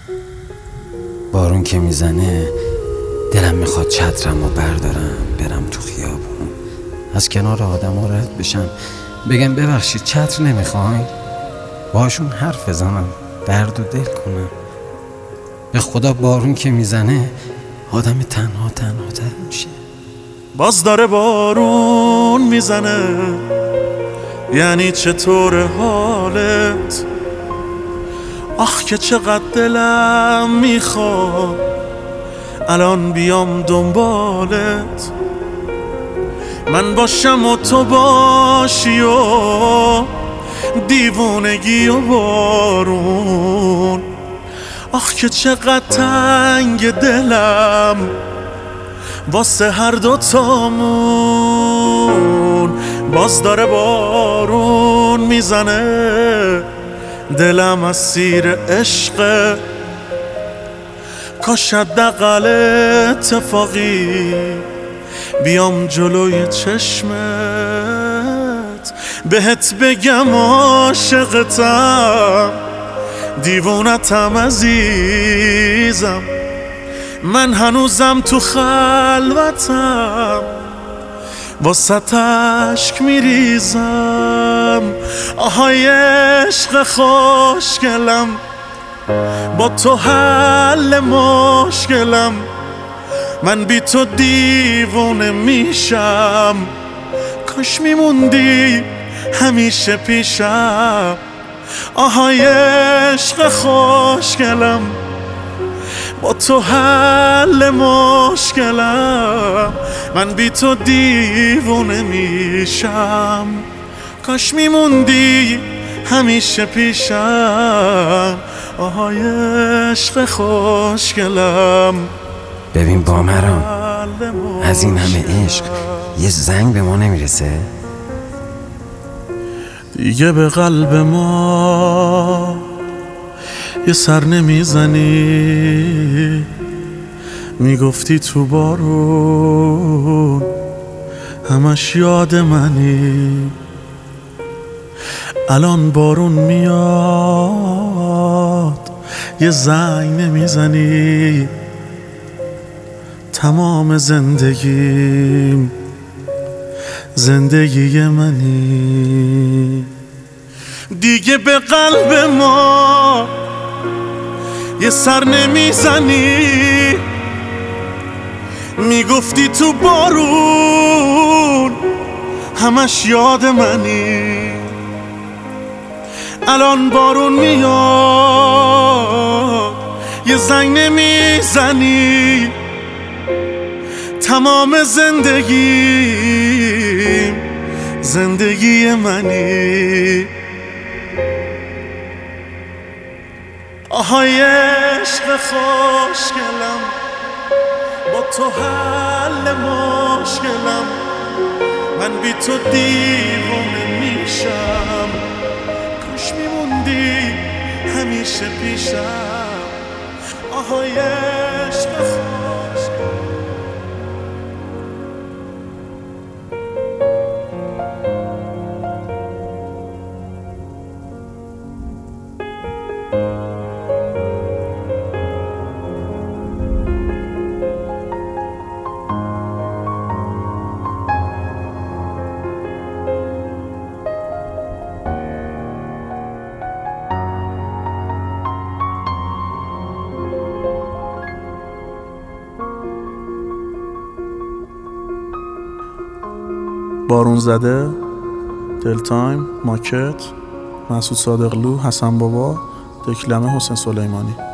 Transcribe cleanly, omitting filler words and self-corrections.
بارون که میزنه دلم میخواد چترم و بردارم برم تو خیابون، از کنار آدم ها رد بشم، بگم ببخشید چتر نمیخواین، باشون حرف بزنم، درد و دل کنم. به خدا بارون که میزنه آدم تنها تر میشه. باز داره بارون میزنه، یعنی چطور حالت؟ آخ که چقدر دلم میخواد الان بیام دنبالت، من باشم و تو باشی و دیوونگی و بارون. آخ که چقدر تنگ دلم واسه هر دوتامون. باز داره بارون میزنه، دلم اسیر عشقه، کاش حداقل اتفاقی بیام جلوی چشمت بهت بگم عاشقتم، دیوونتم عزیزم، من هنوزم تو خلوتم، واسه اشک میریزم. آهای عشق خوشگلم، با تو حل مشکلم، من بی تو دیوونه میشم، کاش میموندی همیشه پیشم. آهای عشق خوشگلم، با تو حل مشکلم، من بی تو دیوونه میشم، کاش میموندی همیشه پیشم. آهای عشق خوشگلم. ببین بامرام، از این همه عشق یه زنگ به ما نمیرسه؟ دیگه به قلب ما یه سر نمیزنی، میگفتی تو بارون همش یاد منی، الان بارون میاد یه زنگ نمیزنی، تمام زندگیم زندگی منی. دیگه به قلب ما یه سر نمیزنی، میگفتی تو بارون همش یاد منی، الان بارون میاد یه زنگ نمیزنی، تمام زندگیم زندگی منی. آهای عشق خوشگلم، با تو حل مشکلم، من بی تو دیوونه میشم، کاش میموندی همیشه پیشم. آهای عشق خوشگلم. بارون زده، دل تایم، ماکت، مسعود صادقلو، حسن بابا، دکلمه، حسین سلیمانی.